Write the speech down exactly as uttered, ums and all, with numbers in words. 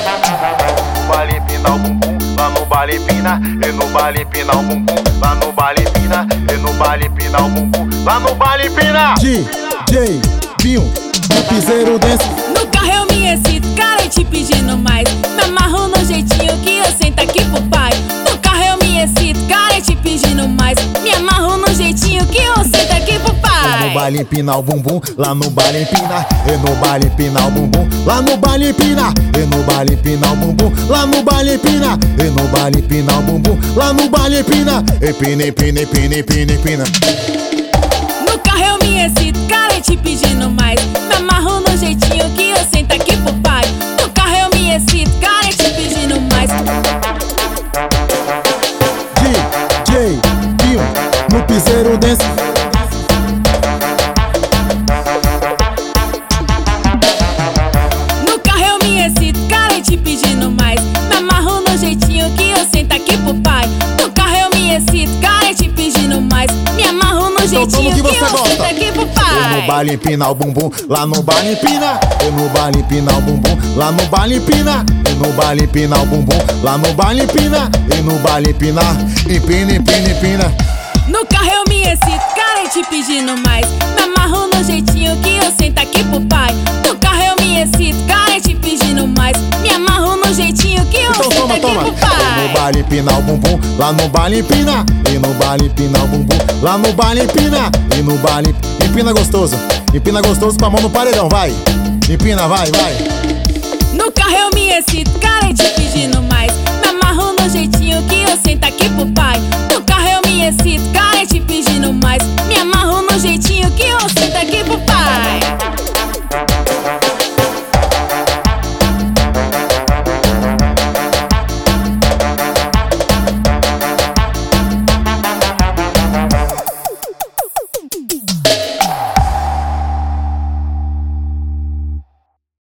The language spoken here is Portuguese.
baile empina o bumbum, lá no baile empina, e no baile empina o bumbum, lá no baile empina, e no baile empina o bumbum, lá no baile empina. D J Binho, no piseiro dance. No carro eu me excito, carente pedindo mais. Me amarro no jeitinho que eu sento aqui pro pai. No carro eu me excito, carente pedindo mais. Me amarro no jeitinho que eu sento aqui pro pai. No baile empina o bumbum, lá no baile empina, e no baile empina o bumbum, lá no baile empina, e no baile empina o bumbum, lá no baile empina, e no baile empina o bumbum, lá no baile empina, empina, empina, empina, empina, empina. No carro eu me excito, carente pedindo mais. Me amarro no jeitinho que eu sento aqui pro pai. No carro eu me excito, carente pedindo mais. D J Binho, no piseiro dance. No carro eu me excito, carente pedindo mais. Me amarro no jeitinho que eu sento aqui pro pai. No carro eu me excito, carente pedindo mais. Me amarro no jeitinho que, que eu gosta? sento aqui pro E no pai. baile empina o bumbum, lá no baile empina, e no baile empina o bumbum, lá no baile empina, e no baile empina o bumbum, lá no baile empina, e no baile empina, empina, empina, empina. No carro eu me excito, carente pedindo mais. Me amarro no jeitinho que eu sento aqui pro pai. No carro eu me excito, carente pedindo mais. Me amarro no jeitinho que eu Então sento toma, aqui toma. pro E pai. no baile empina o bumbum, lá no baile empina, e no baile empina o bumbum, lá no baile empina, e no baile empina gostoso, empina gostoso com a mão no paredão, vai. Empina, vai, vai. No carro eu me excito, carente pedindo mais. Me amarro no jeitinho que eu sento aqui pro pai. No carro eu me excito, carente pedindo mais. Me amarro no jeitinho que eu sento aqui